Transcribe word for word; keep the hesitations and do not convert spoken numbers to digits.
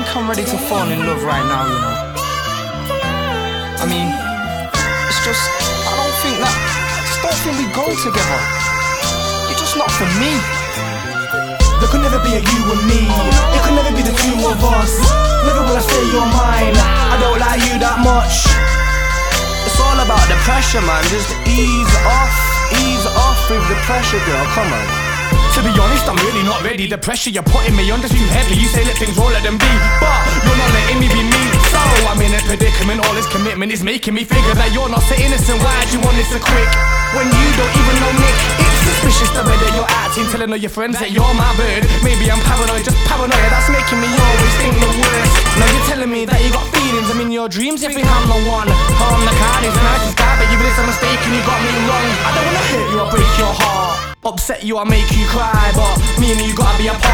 think I'm ready to fall in love right now, you know. I mean, it's just, I don't think that, I just don't think we go together. You're just not for me. There could never be a you and me. It could never be the two of us. Never will I say you're mine. I don't like you that much. It's all about the pressure, man. Just ease off, ease off with the pressure, girl. Come on. To be honest, I'm really not ready. The pressure you're putting me under too heavy. You say let things roll, let them be, but you're not letting me be me. So I'm in a predicament. All this commitment is making me figure that you're not so innocent. Why do you want this so quick when you don't even know me? It's suspicious the way that you're acting, telling all your friends that you're my bird. Maybe I'm paranoid, just paranoia. That's making me always think the worst. Now you're telling me that you got feelings. I'm in your dreams. You think I'm the one. I'm the kind, it's nice, it's guy, but you've been a mistake and you got me wrong. I don't wanna hurt you or break your heart, upset you or make you cry, but me and you gotta be apart.